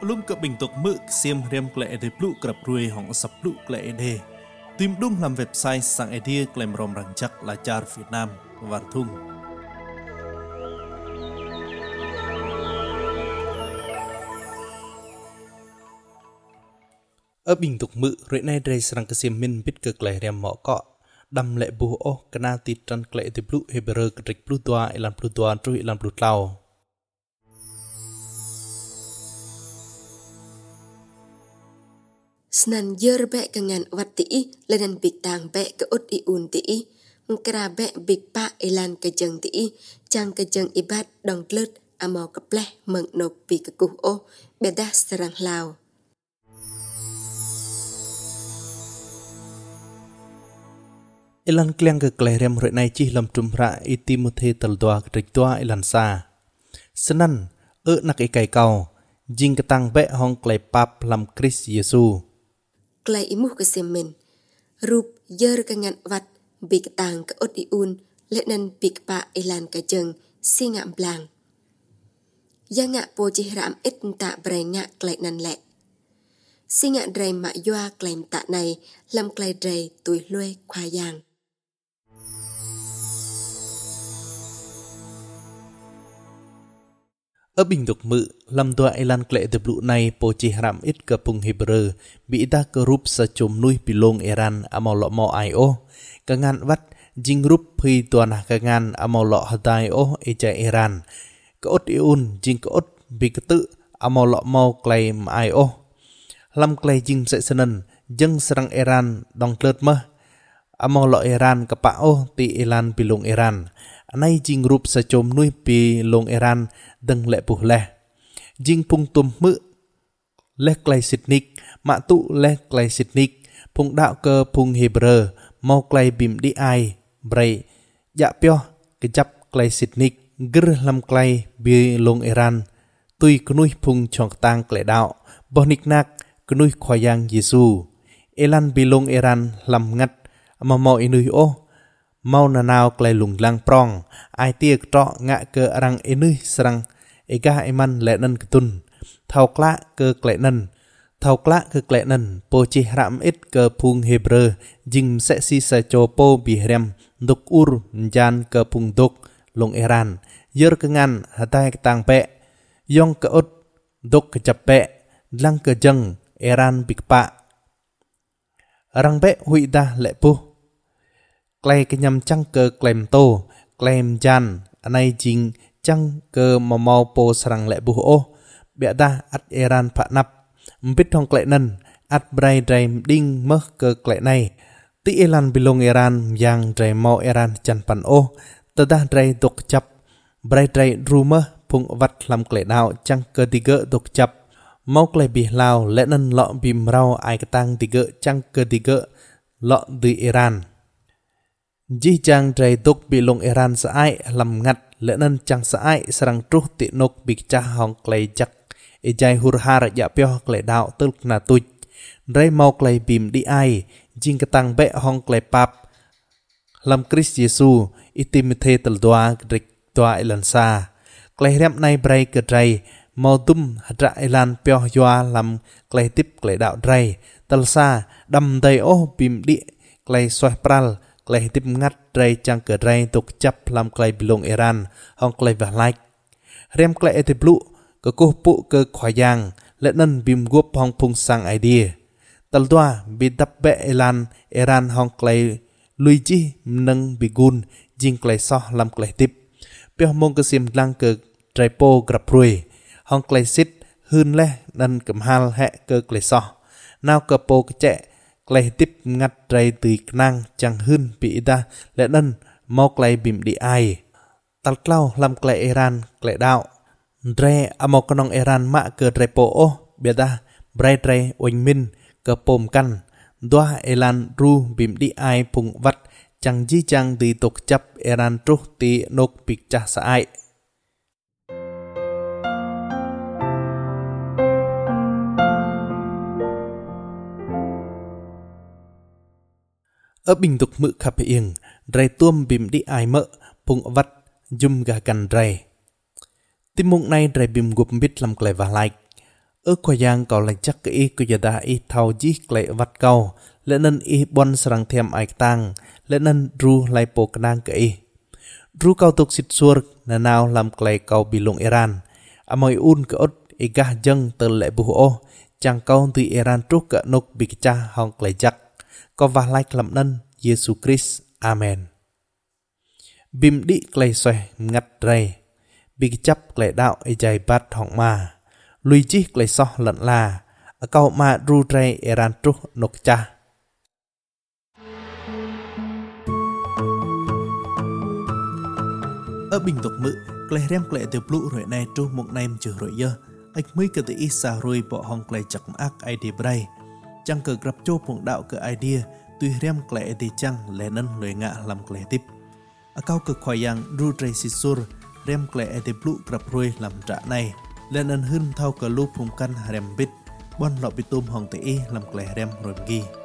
Pelum ke bintuk mực xiêm rem kle ede plu krap ruy hong sap plu kle ede. Tìm đúng làm website sang ede klem rom rang chắc là char Việt Nam và thung. Ở bình tục mự rồi nay đây sang cái xiêm min biết cực lại rem mỏ cọ đâm lệ bù ô kana tit trăn kle ede plu hebrer krik plu tua ilan plu tua trui ilan plu tlau. Snan yer be kangan wat ti'i ledan big tang be ke ut I un ti'i mengkera be big pa elan ke jeng ti'i jang ke jeng ibat dong tlet amo ke pleh meng nop pi ke kuh o beda serang lao. Elan kliang ke klerem rồi nay chi lam trum ra itimothe tal doa krik doa elan sa. Senan nak ikai kau jing ketang be hong klei pap lam Kris Yesu. Klei imuh ke semen rup yer kangan wat big tang ke ut I un ledan big pa elan ke jeng singa blang. Yang ngak po jihram it tak berengak klei nan lek. Singa drai mak yoa klei tak này lam klei drai tui lue kwa yang. Ở bình tục mự, làm tòa elan kle de blu này po chi haram ít ke pung Hebrew bị ta ke rup sa chom nui pilong Iran amol lo mo ai o kangan wat jing rup phi tuan kangan amol lo hadai o eja Iran ke ot iun jing ke ot bi ke tu amol lo mo klei ai o lam klei jing se senen jeng serang Iran dong tlet mah amol lo Iran ke pa o ti elan pilong Iran anai jing rup sa chom nui pilong Iran deng lệ puh leh jing pung tum mự leh klei sitnik ma tu leh klei sitnik pung đạo cơ pung Hebrew mau klei bim di ai bray dạ pyo kejap klei sitnik gr lam klei bi long Iran tui knui pung chong tang klei đạo bonik nak knui khoyang Yesu elan bi long Iran lam ngat ma mau inui o mau nanao klei lung lang prong ai tia tro ngạ cơ rang inui serang ega iman lenen ketun thau kla ke klenen po chi ram it ke pung Hebrew jing se si sa cho po bi rem duk ur jan ke pung duk long Iran yer kengan hatai tang pe yong ke ut duk ke chape lang ke jeng Iran bikpa rang be hui da le pu klei ke nyam chang ke klem to klem jan anai jing chang ke mau po serang lệ buh o bia da at Iran pha nap mbit hong klei nan at brai drai ding meh ke klei này ti Iran bilong Iran yang drai mau Iran chan pan o tada drai dok chap brai drai rumah pung wat lam klei dau chang ke tiga dok chap mau klei bi lao lệ nan lo bim rau ai ketang tiga chang ke tiga lo di Iran ji chang drai dok bilong Iran sa ai lam ngat lệ nên chẳng sai serang truh ti nok big cha hong klei jak ejai hurhar ya pyo klei đạo tul na tuj drai mau klei bim di ai jing ketang be hong klei pap lam Kris Yesu itimothe tel doa krik doa elan sa klei rem nai brai ke drai mau tum hatra elan pyo yoa lam klei tip klei đạo drai tel sa dam dai o bim di klei soh pral klei tip ngat drai chang ke drai tuk chap lam klei bilong Iran hong klei va like rem klei ete blu ke ko pu ke khoyang le nan bim gup hong pung sang idea tal doa bi dap be elan Iran hong klei luigi nang bigun jing klei soh lam klei tip pe mong ke sim lang ke drai po graprui hong klei sit hun le nan kem hal he ke klei soh naw ke po ke che klei tip ngat drai tui knang chang hun pi da lệ nan mau klei bim di ai tal klau lam klei Iran klei đạo drai amo kanong Iran ma ke drai po o beda brai drai oin min ke pom kan doa elan ru bim di ai pung wat chang ji chang di tok chap Iran truh ti nok pik cha sa ai. Ở bình tục mự khắp hiền, drai tuom bim di ai mỡ, pung vắt, dùm gà cần drai. Tim mung này drai bim gup bít làm klei và like. ước khoa giang cầu lành chắc cái cứ giờ đã ít thao dí lệ vắt cầu lẽ nên ít bon sarang thêm ai tăng lẽ nên ru lại bộ năng cái ru cầu tục xịt xua nào làm lệ cầu bị lùng Iran mọi un cái ốt gah dân từ lệ bù ô chẳng cầu từ Iran trúc cả nục bị cha hong lệ chắc có va lại làm nên Jesus Christ Amen bim đi lệ xoay ngặt rầy bị chấp lệ đạo ai dài bát họng mà lui chi lệ so lận là câu mà ru rầy Iran trúc nục cha ở bình tục mự lệ rem lệ từ lũ rồi này trúc một nem trừ rồi dơ ếch mới cái tự ít xa rồi bỏ hong lệ chặt ác ai đi bray chẳng cờ gặp chỗ phong đạo cái idea tuy rem lệ thì chẳng lệ nâng lời ngạ làm lệ tiếp ở cao cực khoai yang ru rầy sisur rem lệ thì lũ gặp rồi làm trả này lên ân hưng thao cờ lúc phùng căn rem bít bon lọ bị tôm hong tự làm lệ rem rồi ghi